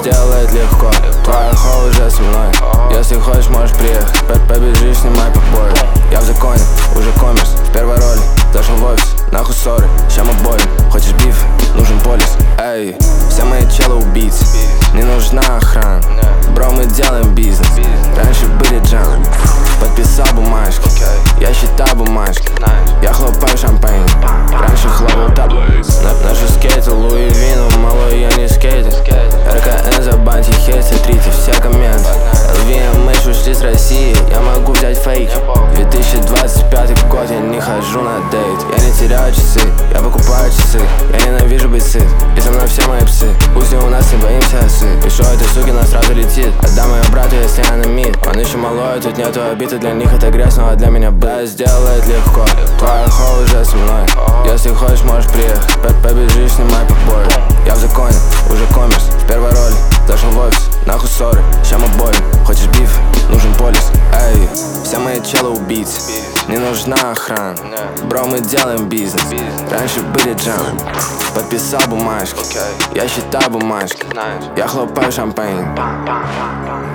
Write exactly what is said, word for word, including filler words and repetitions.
сделает легко. Твоя хо уже со мной. Если хочешь, можешь приехать. Побежишь, снимай побои. Я в законе, уже коммерс. В первой роли, зашел в офис. Нахуй ссоры, ща мы болим. Хочешь биф, нужен полис. Эй, все мои челы убийцы. Не нужна охрана. Бро, мы делаем бизнес. Раньше были джам. Подписал бумажки. Я считаю бумажки. Я хлопаю шампань. Раньше хлопал табло. Наши скейты, Луи Вину, малой, я не скейтер. РКН забаньте, хейт, смотрите все комменты. эл ви эм эйч ушли с России, я могу взять фейки. две тысячи двадцать пятый год, я не хожу на дейт. Я не теряю часы, я покупаю часы. Я ненавижу быть сыт, и со мной все мои псы. Пусть и у нас не боимся осы. Пишу этой суки, она сразу летит. Отдам ее брату, если она мид. Он еще малой, тут нету обиды. Для них это грязь, но для меня да, сделает легко. Твоя хо уже со мной. Если хочешь, можешь приехать. Побежишь, снимай побои. Я в законе, уже коммерс. В первой роли, зашел в офис. Нахуй ссоры, ща мы болим. Хочешь биф, нужен полис. Эй, все мои челы убийцы. Не нужна охрана. Бро, мы делаем бизнес. Раньше были джам. Подписал бумажки. Я считаю бумажки. Я хлопаю шампань.